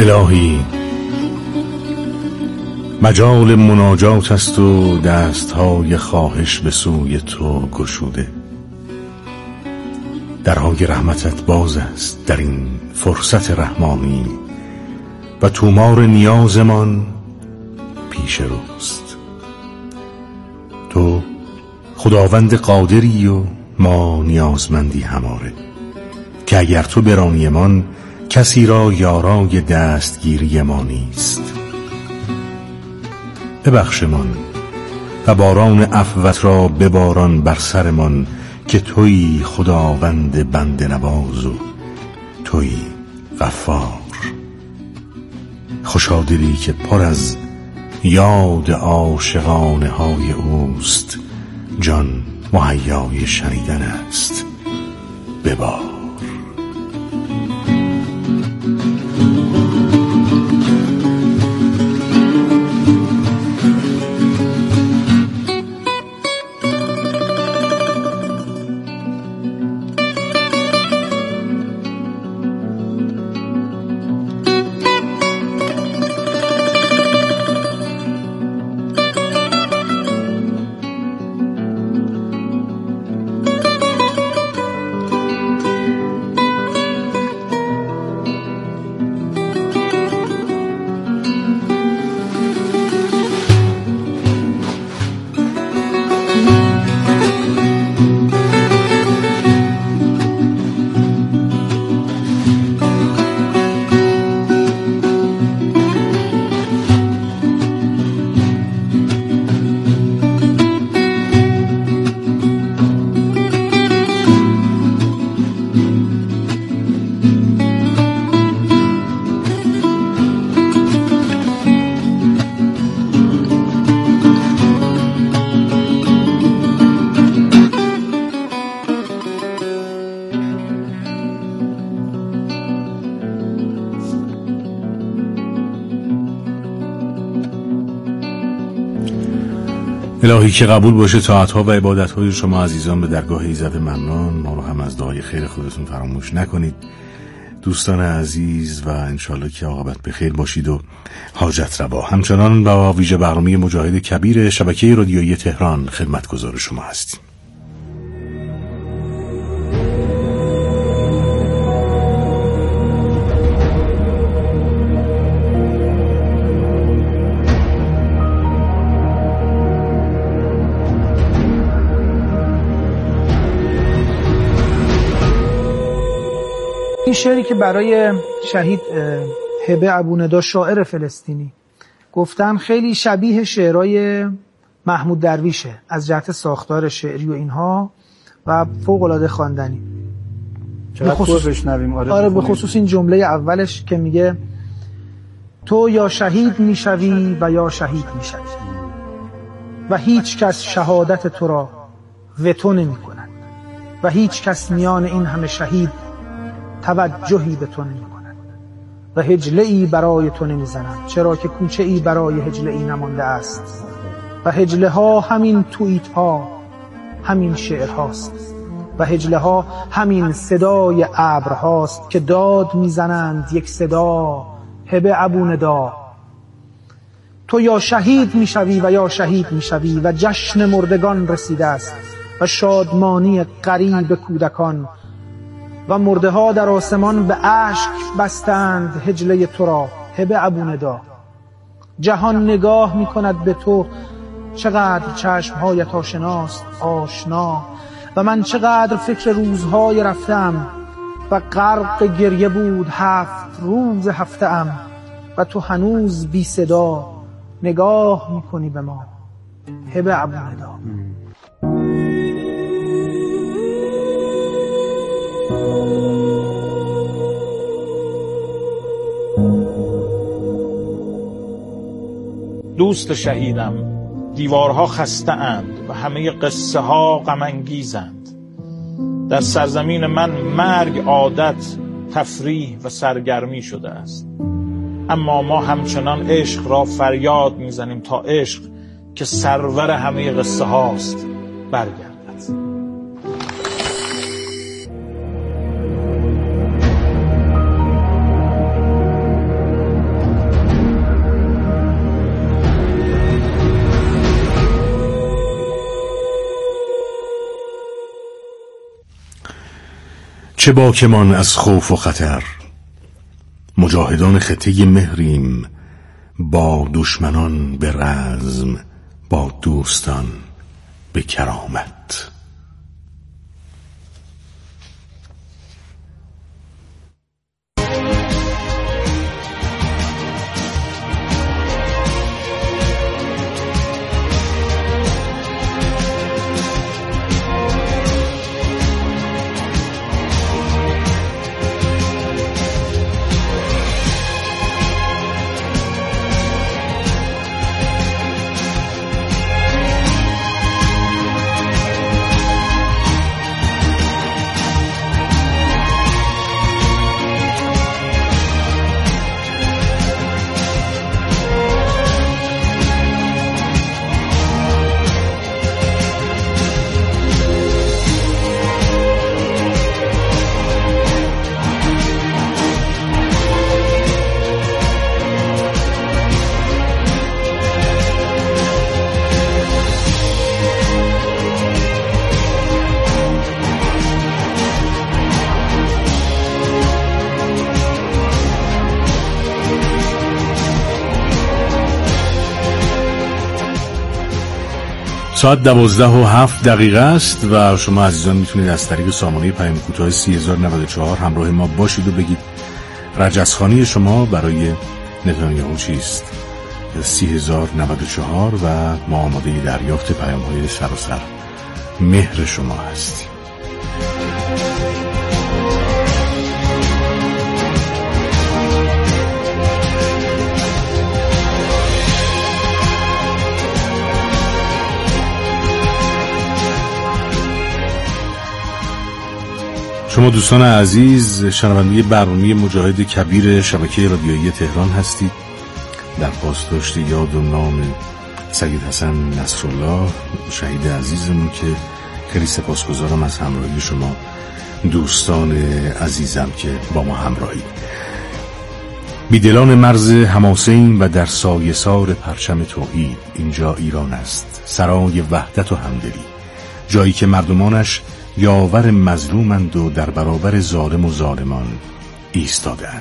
الهی مجال مناجات است و دستهای خواهش به سوی تو گشوده. درهای رحمتت باز است در این فرصت رحمانی و تومار نیازمان پیش روست. تو خداوند قادری و ما نیازمندی هماره که اگر تو برانیمان کسی را یارای دستگیری ما نیست. ببخشمان و باران عفوت را بباران بر سرمان که تویی خداوند بنده نواز و تویی غفار. خوشادلی که پر از یاد عاشقانه های اوست، جان مهیای شنیدن است ببار. الهی که قبول باشه طاعت‌ها و عبادت‌های شما عزیزان به درگاه ایزد ممنون. ما رو هم از دعای خیر خودتون فراموش نکنید دوستان عزیز، و انشالله که عاقبت به خیر باشید و حاجت روا. همچنان با ویژه برنامه مجاهد کبیر شبکه رادیویی تهران خدمتگزار شما هستیم. این شعری که برای شهید هبه ابوندا شاعر فلسطینی گفتم خیلی شبیه شعرهای محمود درویشه از جهت ساختار شعری و اینها و فوق‌العاده خواندنی. آره به خصوص این جمله اولش که میگه تو یا شهید میشوی و یا شهید میشوی و هیچ کس شهادت تو را وتو نمی کند و هیچ کس میان این همه شهید توجهی به تو نمی کند و هجله ای برای تو نمی زنند، چرا که کوچه ای برای هجله ای نمانده است و هجله ها همین توییت ها، همین شعر هاست و هجله ها همین صدای ابر هاست که داد می زنند یک صدا هبه ابوندا. تو یا شهید می شوی و یا شهید می شوی و جشن مردگان رسیده است و شادمانی قریب کودکان و مرده ها در آسمان به اشک بستند هجله تو را هبه ابوندا. جهان نگاه می کند به تو، چقدر چشمهایت آشناست آشنا و من چقدر فکر روزهای رفتم و غرق گریه بود 7 روز هفته‌ام و تو هنوز بی صدا نگاه می کنی به ما هبه ابوندا. دوست شهیدم، دیوارها خسته اند و همه قصه ها غم انگیزند. در سرزمین من مرگ عادت، تفریح و سرگرمی شده است، اما ما همچنان عشق را فریاد میزنیم تا عشق که سرور همه قصه هاست برگردد. چه باکمان از خوف و خطر، مجاهدان خطه مهریم، با دشمنان به رزم، با دوستان به کرامت. ساعت 12:07 است و شما عزیزان میتونید از طریق سامانه پیام کوتاه 3094 همراه ما باشید و بگید رجزخوانی شما برای نتانیاهو چیست. 3094 و ما آماده دریافت پیام‌های سراسر مهر شما هستیم. شما دوستان عزیز شنونده برنامه مجاهد کبیر شبکه رادیویی تهران هستید. در پاسداشت یاد و نام سید حسن نصرالله شهید عزیزمون که خیلی سپاسگزارم از همراهی شما دوستان عزیزم که با ما همراهید. بیدلان مرز حماسین و در سایه سار پرچم توحید، اینجا ایران است، سرای وحدت و همدلی، جایی که مردمانش یاور مظلومند و در برابر ظالم و ظالمان ایستادند.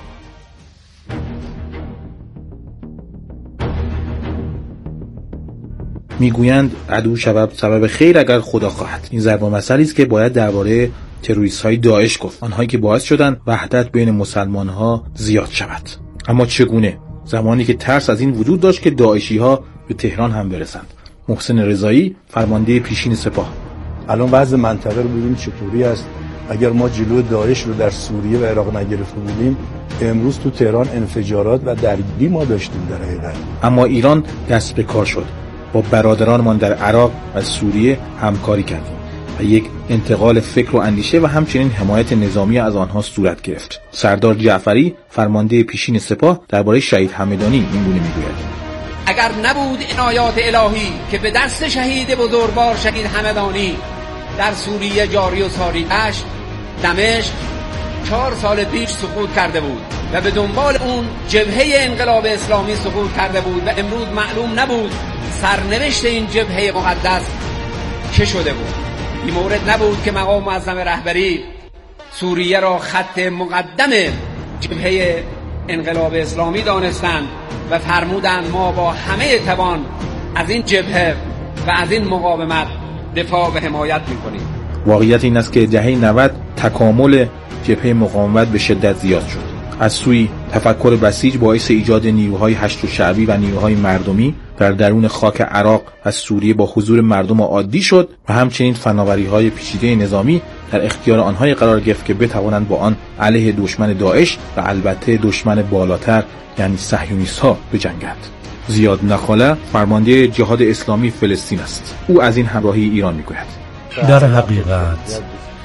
میگویند عدو شود سبب خیر اگر خدا خواهد. این ضرب المثلی است که باید درباره تروریست‌های داعش گفت، آنهایی که باعث شدند وحدت بین مسلمان‌ها زیاد شود. اما چگونه؟ زمانی که ترس از این وجود داشت که داعشی‌ها به تهران هم برسند. محسن رضایی فرمانده پیشین سپاه: الان وضع منطقه رو ببینید چطوری است. اگر ما جلو داعش رو در سوریه و عراق نگرفته بودیم، امروز تو تهران انفجارات و درگیری ما داشتیم در حقیقت. اما ایران دست به کار شد. با برادرانمان در عراق و سوریه همکاری کردیم و یک انتقال فکر و اندیشه و همچنین حمایت نظامی از آنها صورت گرفت. سردار جعفری فرمانده پیشین سپاه درباره شهید همدانی این گونه میگوید: اگر نبود عنایات الهی که به دست شهید بزرگوار شهید همدانی در سوریه جاری و ساری گشت، دمشق 4 سال پیش سقوط کرده بود و به دنبال اون جبهه انقلاب اسلامی سقوط کرده بود و امروز معلوم نبود سرنوشت این جبهه مقدس چه شده بود. این مورد نبود که مقام معظم رهبری سوریه را خط مقدم جبهه انقلاب اسلامی دانستند و فرمودند ما با همه توان از این جبهه و از این مقاومت دفاع و حمایت می‌کنیم. واقعیت این است که دهه 90 تکامل جبهه مقاومت به شدت زیاد شد. از سوی تفکر بسیج باعث ایجاد نیروهای هشت شعبی و نیروهای مردمی در درون خاک عراق و سوریه با حضور مردم عادی شد و همچنین فناوری‌های پیچیده نظامی در اختیار آنهای قرار گرفت که بتوانند با آن علیه دشمن داعش و البته دشمن بالاتر یعنی صهیونیست‌ها بجنگند. زیاد نخاله فرمانده جهاد اسلامی فلسطین است. او از این همراهی ایران میگوید: در حقیقت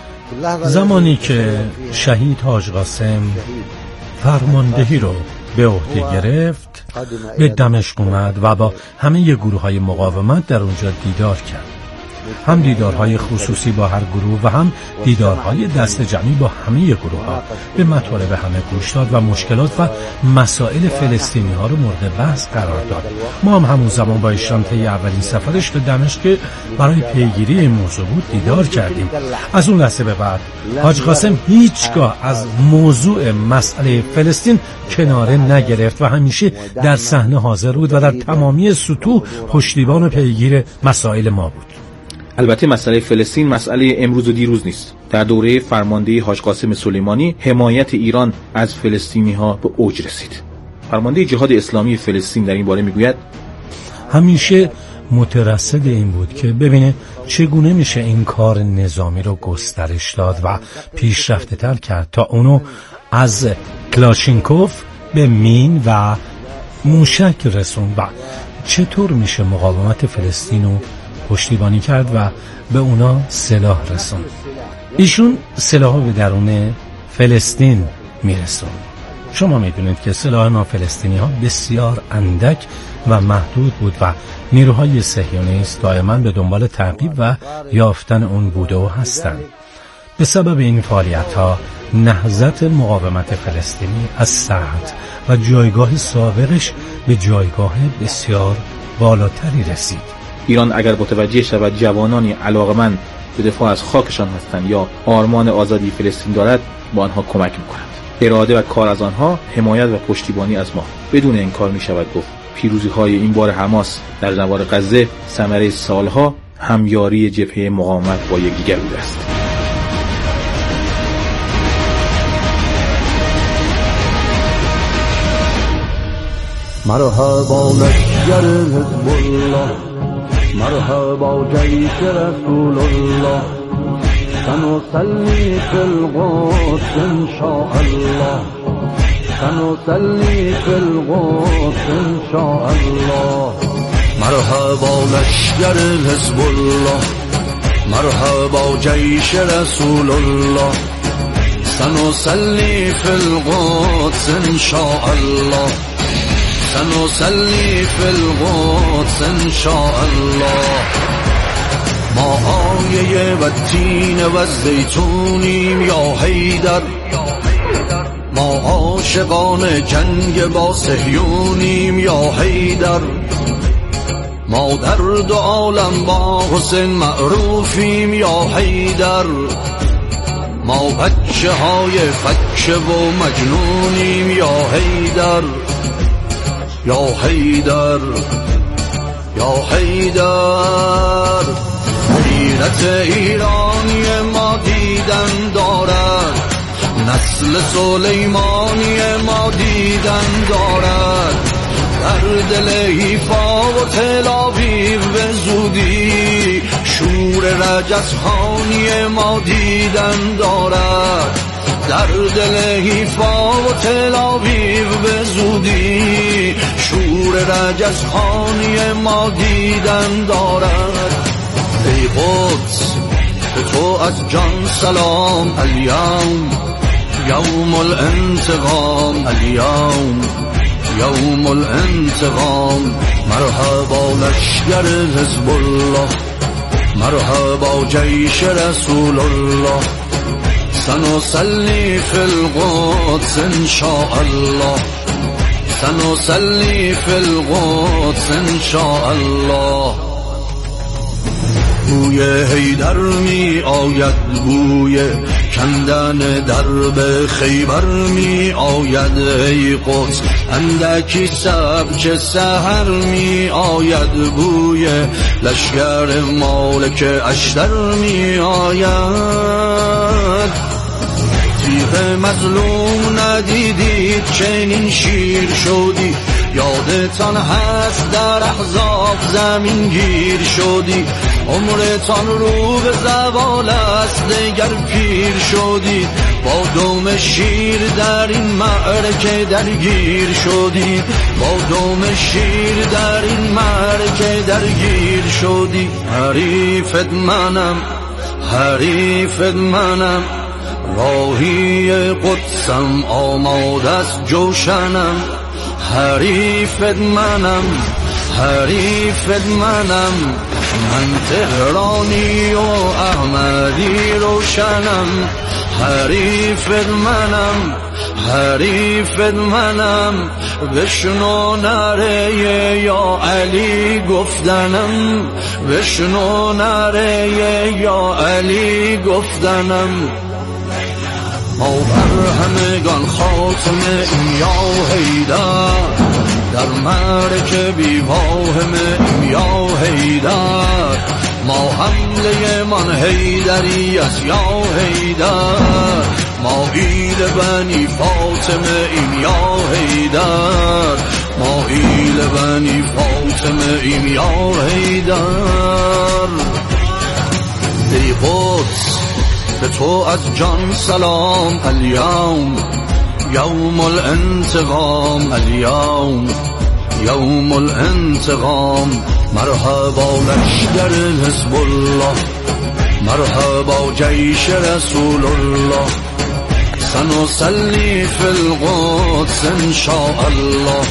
زمانی که شهید حاج قاسم فرماندهی رو به عهده گرفت، به دمشق اومد و با همه گروه‌های مقاومت در اونجا دیدار کرد. هم دیدارهای خصوصی با هر گروه و هم دیدارهای دست جمعی با همه گروه ها به مطالب همه گوش داد و مشکلات و مسائل فلسطینی ها رو مورد بحث قرار داد. ما هم همون زمان با ایشان طی اولین سفرش به دمشق که برای پیگیری این موضوع بود دیدار کردیم. از اون لحظه به بعد حاج قاسم هیچگاه از موضوع مسئله فلسطین کناره نگرفت و همیشه در صحنه حاضر بود و در تمامی سطوح پشتیبان و پیگیر مسائل ما بود. البته مسئله فلسطین مسئله امروز و دیروز نیست. در دوره فرماندهی حاج قاسم سلیمانی حمایت ایران از فلسطینی ها به اوج رسید. فرمانده جهاد اسلامی فلسطین در این باره میگوید همیشه مترصد این بود که ببینه چگونه میشه این کار نظامی رو گسترش داد و پیشرفته تر کرد تا اونو از کلاشینکوف به مین و موشک رسوند و چطور میشه مقاومت فلسطین رو پشتیبانی کرد و به اونا سلاح رسوند. ایشون سلاح به درون فلسطین میرسوند. شما میدونید که سلاح نافلسطینی ها بسیار اندک و محدود بود و نیروهای صهیونیست دائما به دنبال تعقیب و یافتن اون بوده و هستند. به سبب این فعالیت ها نهضت مقاومت فلسطینی از سطح و جایگاه سابقش به جایگاه بسیار بالاتری رسید. ایران اگر متوجه شود جوانانی علاقمند به دفاع از خاکشان هستند یا آرمان آزادی فلسطین دارد، با آنها کمک می‌کند. اراده و کار از آنها حمایت و پشتیبانی از ما. بدون این کار می‌شود گفت پیروزی‌های این بار حماس در نوار غزه ثمره سالها همیاری جبهه مقاومت با یکدیگر بوده است. مرحبا لشکر حزب الله، مرحبا جیش رسول الله، سنصلي في القدس إن شاء الله، سنصلي في القدس إن شاء الله. مرحبا لشکر حزب الله، مرحبا جیش رسول الله، سنصلي في القدس إن شاء الله، سنصلي في القدس إن شاء الله. ما آیه و تین و زیتونیم یا حیدر، ما عاشقان جنگ با صهیونیم یا حیدر، ما در دو عالم با حسین معروفیم یا حیدر، ما بچه های فکه و مجنونیم یا حیدر، یا حیدر، یا حیدر. غیرت ایرانی ما دیدن دارد، نسل سلیمانی ما دیدن دارد، در دل حیفا و تل آویو به زودی شور رجزخانی ما دیدن دارد، در دل حیفا و تل آویو به زودی شور رجزخانی ما دیدن دارد. ای قدس به تو از جان سلام، الیوم یوم الانتقام، الیوم یوم الانتقام. مرحبا لشکر حزب الله، مرحبا جیش رسول الله، سنصلي في القدس إن شاء الله، سنصلي في القدس إن شاء الله. بوی حیدر می آید، بوی کندن درب خیبر می آید، ای قدس اندکی سبک سحر می آید، بوی لشکر مالک اشتر می آید. تیغ مظلوم ندیدید چنین شیر شدی، یادتان هست در احزاب زمین گیر شدی، عمرتان رو به زوال است دگر پیر شدی، با دم شیر در این معرکه درگیر شدی، با دم شیر در این معرکه درگیر شدی. حریفت منم، حریفت منم، راهی قدسم آماده است جوشنم، حریفت منم، حریفت منم، من تهرانی و احمدی روشنم، حریفت منم، بشنو نره یا علی گفتنم، بشنو نره یا علی گفتنم. ما بر همگان خاتمه ایم یا حیدر، در معرکه بی واهم ایم یا حیدر. ما حمله من حیدری است یا حیدر، ما ایل بنی فاطمه ایم یا حیدر، ما ایل بنی فاطمه ایم یا حیدر. ای قدس به تو از جان سلام، الیوم یوم الانتقام، الیوم یوم الانتقام. مرحبا لشکر حزب الله، مرحبا جیش رسول الله. سنصلي في القدس إن شاء الله،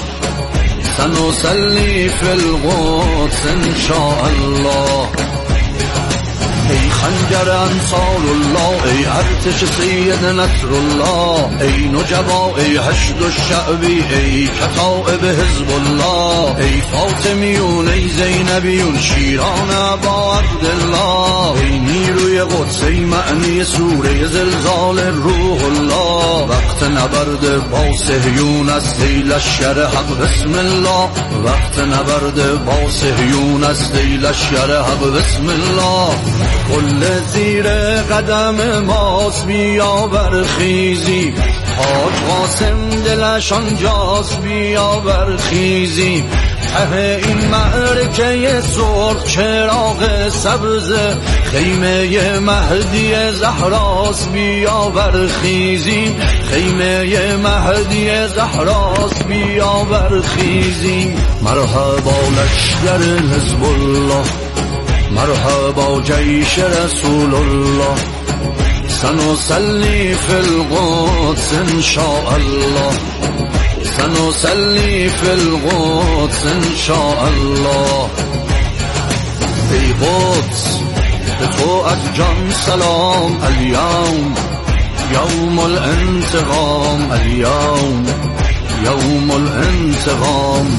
سنصلي في القدس إن شاء الله. ای خنجر انصار الله، ای ارتش سید نصر الله، ای نجبا، ای حشد الشعبی، ای کتائب حزب الله، ای فاطمیون، ای زینبیون، شیران ابا عبدالله. ای نیروی قدس، ای معنی سوره زلزال روح الله. وقت نبرد با صهیون است ای لشکر حق بسم الله، وقت نبرد با صهیون است ای لشکر حق بسم الله. کل زیر قدم ماست بیا برخیزی، حاج قاسم دلش آنجاست بیا برخیزی. ته این معرکه سرخ چراغ سبز، خیمه مهدی زهراست بیا برخیزی، خیمه مهدی زهراست بیا برخیزی. مرحبا لشکر حزب الله، مرحبا جیش رسول الله. سنصلي في القدس إن شاء الله، سنصلي في القدس إن شاء الله. ای قدس به تو از جان سلام، الیوم یوم الانتقام، الیوم یوم الانتقام.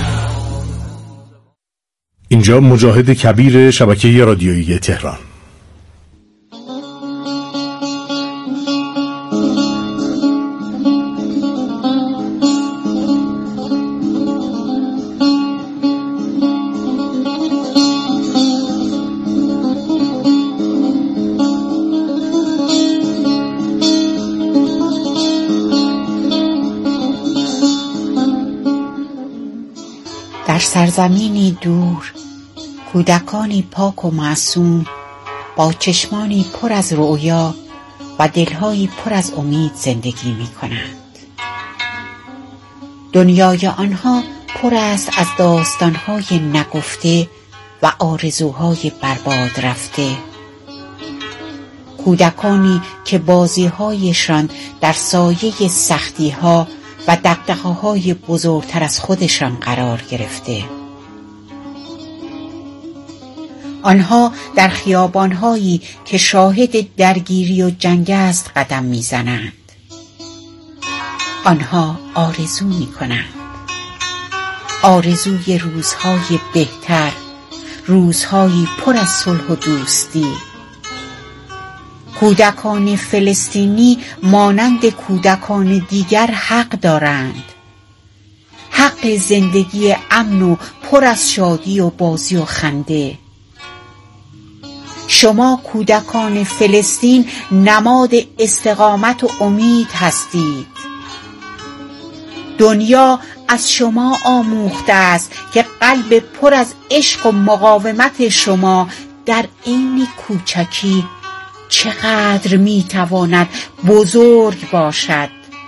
اینجا مجاهد کبیر شبکه رادیویی تهران. در سرزمینی دور کودکانی پاک و معصوم با چشمانی پر از رؤیا و دلهایی پر از امید زندگی می کنند. دنیای آنها پر است از داستانهای نگفته و آرزوهای برباد رفته. کودکانی که بازیهایشان در سایه سختیها و دغدغه‌های بزرگتر از خودشان قرار گرفته. آنها در خیابان‌هایی که شاهد درگیری و جنگ است قدم می‌زنند. آنها آرزو می‌کنند، آرزوی روزهای بهتر، روزهایی پر از صلح و دوستی. کودکان فلسطینی مانند کودکان دیگر حق دارند، حق زندگی امن و پر از شادی و بازی و خنده. شما کودکان فلسطین نماد استقامت و امید هستید. دنیا از شما آموخته است که قلب پر از عشق و مقاومت شما در عین کوچکی چقدر میتواند بزرگ باشد.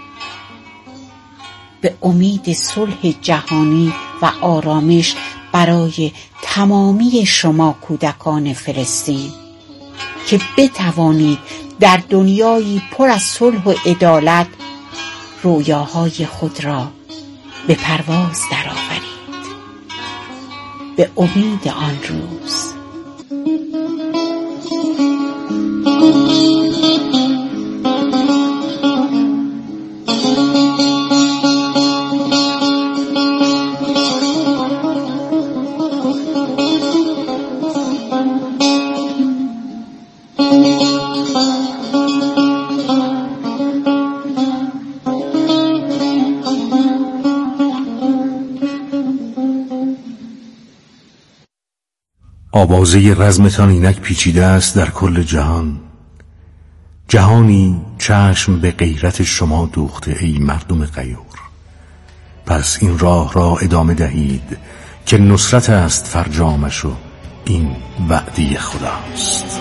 به امید صلح جهانی و آرامش برای تمامی شما کودکان فلسطین که بتوانید در دنیایی پر از صلح و عدالت رویاهای خود را به پرواز درآورید. به امید آن روز آوازه رزمتان اینک پیچیده است در کل جهان، جهانی چشم به غیرت شما دوخته ای مردم غیور. پس این راه را ادامه دهید که نصرت است فرجامش و این وعده خداست.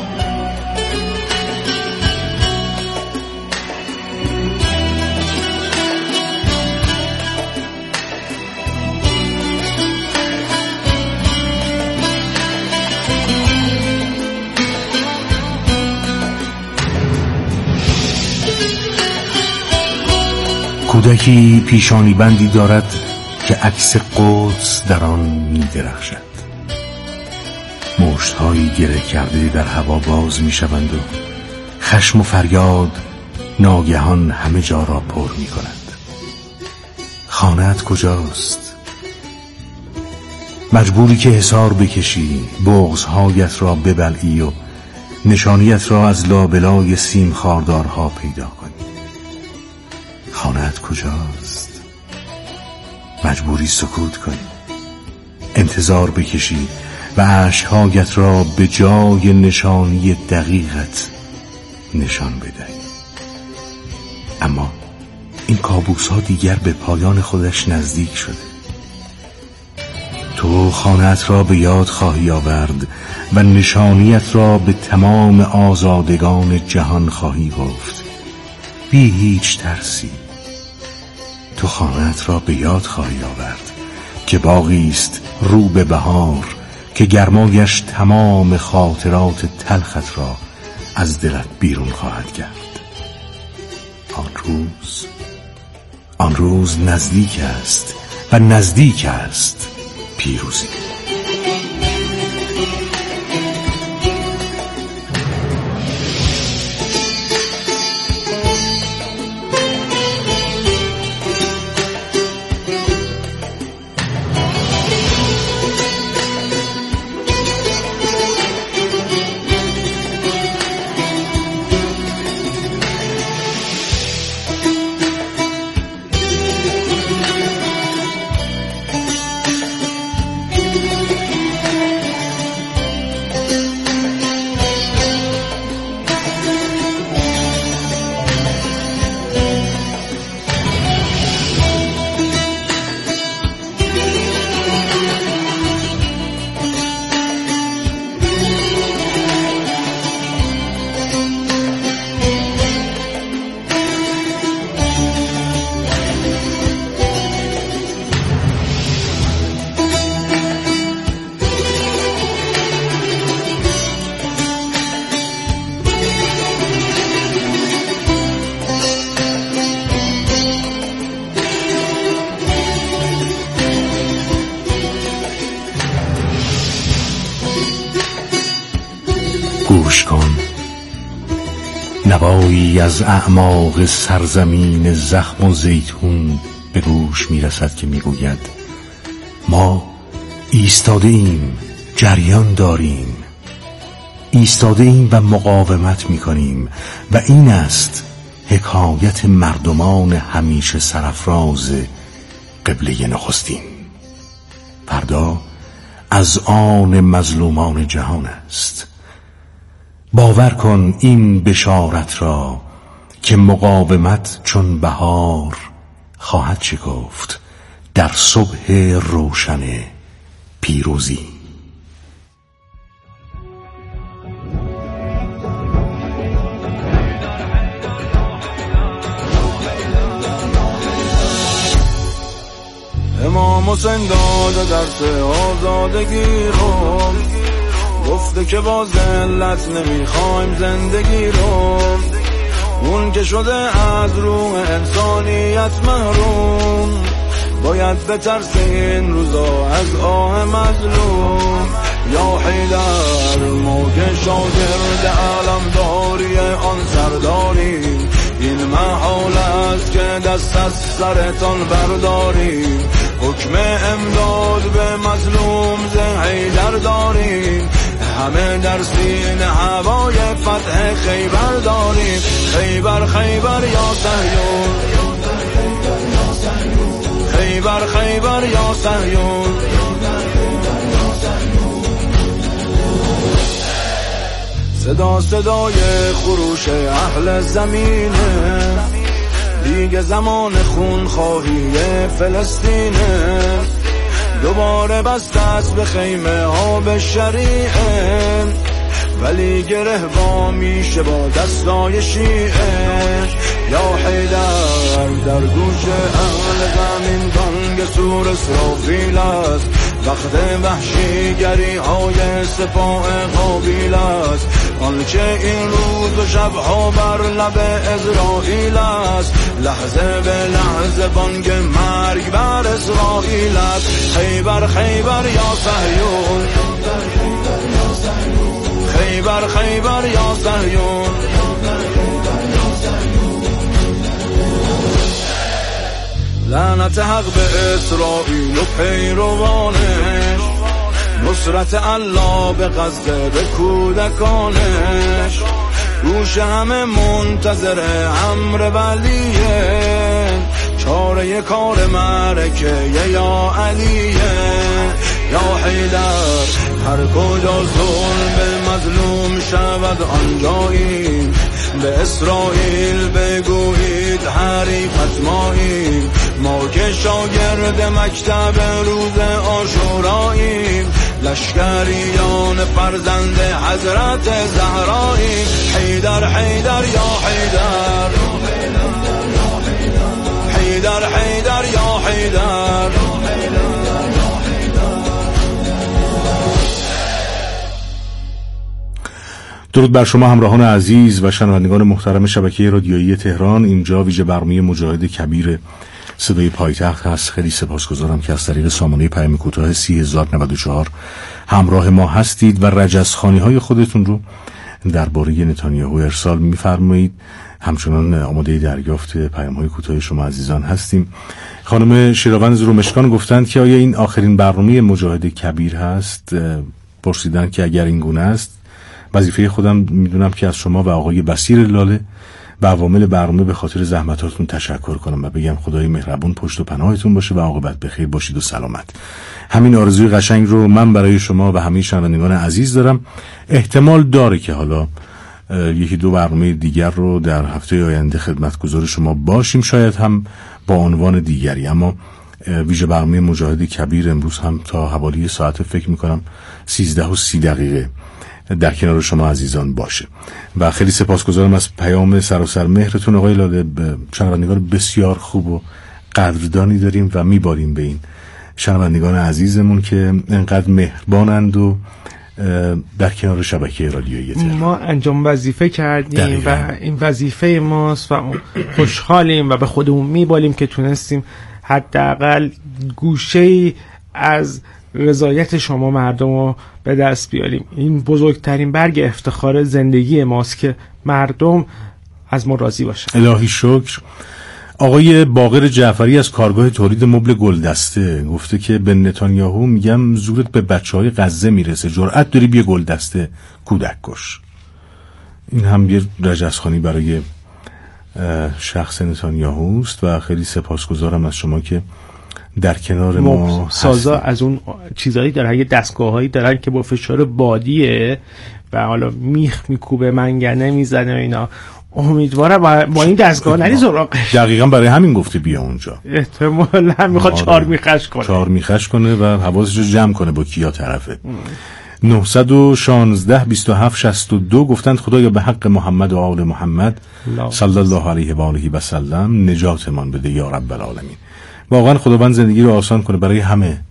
کودکی پیشانی بندی دارد که عکس قدس در آن می درخشد. مشت‌هایی گره کرده در هوا باز می شوند و خشم و فریاد ناگهان همه جا را پر می کند. خانه‌ات کجاست؟ مجبوری که حصار بکشی، بغض‌هایت را ببلعی و نشانیت را از لابلای سیم خاردارها پیدا کنی. خانه‌ات کجاست؟ مجبوری سکوت کنی، انتظار بکشی و اشک‌هایت را به جای نشانی دقیقت نشان بدهی. اما این کابوس‌ها دیگر به پایان خودش نزدیک شده. تو خانه‌ات را به یاد خواهی آورد و نشانیت را به تمام آزادگان جهان خواهی گفت، بی هیچ ترسی. تو خانه‌ات را به یاد خواهی آورد که باغی است رو به بهار که گرمایش تمام خاطرات تلخت را از دلت بیرون خواهد کرد. آن روز نزدیک است و نزدیک است پیروزی. گوش کن، نوایی از اعماق سرزمین زخم و زیتون به گوش میرسد که میگوید ما ایستاده ایم، جریان داریم، ایستاده ایم و مقاومت میکنیم و این است حکایت مردمان همیشه سرافراز قبله نخستین. فردا از آن مظلومان جهان است. باور کن این بشارت را که مقاومت چون بهار خواهد شکفت در صبح روشن پیروزی. امام حسین داده درس آزادگی رو، گفته که با ذلت نمیخوایم زندگی رو. اون که شده از روح انسانیت محروم، باید بترسه این روزا از آه مظلوم. یا حیدر ما که شاگرد علمداری آن سرداری، این محال است که دست از سرتان برداریم. حکم امداد به مظلوم ز حیدر داریم، همه در سینه هوای فتح خیبر داریم. خیبر خیبر یا صهیون، خیبر خیبر یا صهیون. صدای خروش اهل زمینه، دیگه زمان خونخواهی فلسطینه، دوباره بس دست به خیمه آب شریعه، ولی گره با میشه با دستای شیعه. یا حیدر در گوش اهل زمین بانگ سور اسرافیل است، وقت وحشیگری های سپاه قابیل است، آنچه این روز و شبها بر لب اسرائیل است، لحظه به لحظه بانگ مرگ بر اسرائیل است. خیبر خیبر یا صهیون، خیبر خیبر یا صهیون. لعنت حق به اسرائیل و پیروانش، نصرت الله به غزه به کودکانش، گوش همه منتظر امر ولیه، چاره کار معرکه یا علیه. یا حیدر هر کجا ظلم به مظلوم شود آنجاییم، به اسرائیل بگویید حریفت ماییم، ما که شاگرد مکتب روز عاشوراییم، لشکریان فرزند حضرت زهراییم. حیدر حیدر یا حیدر، حیدر حیدر یا حیدر. درود بر شما همراهان عزیز و شنوندگان محترم شبکه رادیویی تهران. اینجا ویژه برنامه مجاهد کبیر صدای پایتخت هست. خیلی سپاسگزارم که از طریق سامانه پیام کوتاه 3094 همراه ما هستید و رجزخوانی‌های خودتون رو درباره نتانیاهو ارسال می‌فرمایید. همچنان آماده دریافت پیام‌های کوتاه شما عزیزان هستیم. خانم شیراوند رومشکان گفتند که آیا این آخرین برنامه مجاهد کبیر هست؟ پرسیدن که اگر این گونه است، وظیفه خودم میدونم که از شما و آقای بصیر لاله و عوامل برنامه به خاطر زحمتاتون تشکر کنم و بگم خدای مهربون پشت و پناهتون باشه و عاقبت بخیر باشید و سلامت. همین آرزوی قشنگ رو من برای شما و همه شنوندگان عزیز دارم. احتمال داره که حالا یکی دو برنامه دیگر رو در هفته آینده خدمتگزار شما باشیم، شاید هم با عنوان دیگری، اما ویژه برنامه مجاهد کبیر امروز هم تا حوالی ساعت فکر میکنم 13:30 در کنار شما عزیزان باشه و خیلی سپاسگزارم از پیام سراسر مهرتون آقای لاله. شنوندگان بسیار خوب و قدردانی داریم و میباریم به این شنوندگان عزیزمون که انقدر مهربانند و در کنار شبکه رادیویی تهران. ما انجام وظیفه کردیم و این وظیفه ماست و خوشحالیم و به خودمون میبالیم که تونستیم حداقل گوشه‌ای از رضایت شما مردم رو به دست بیاریم. این بزرگترین برگ افتخار زندگی ماست که مردم از ما راضی باشن. الهی شکر. آقای باقر جعفری از کارگاه تولید مبل گلدسته گفته که به نتانیاهو میگم زورت به بچهای غزه میرسه، جرأت داری بیا گلدسته کودک کش. این هم یه رجزخوانی برای شخص نتانیاهوست و خیلی سپاسگزارم از شما که در کنار ما سازا از اون چیزایی دارن، یه دستگاهایی دارن که با فشار بادیه و حالا میخ میکوبه، منگنه میزنه و اینا. امیدوارم با این دستگاه نری سراغش. دقیقاً برای همین گفته بیا اونجا. احتمالاً میخواد 4 میخش کنه. 4 میخش کنه و حواسش رو جمع کنه با کیا طرفه. 916 27 62 گفتند خدایا به حق محمد و آل محمد صلی الله علیه و آله و سلم نجاتمان بده یا رب العالمین. واقعا خداوند زندگی رو آسان کنه برای همه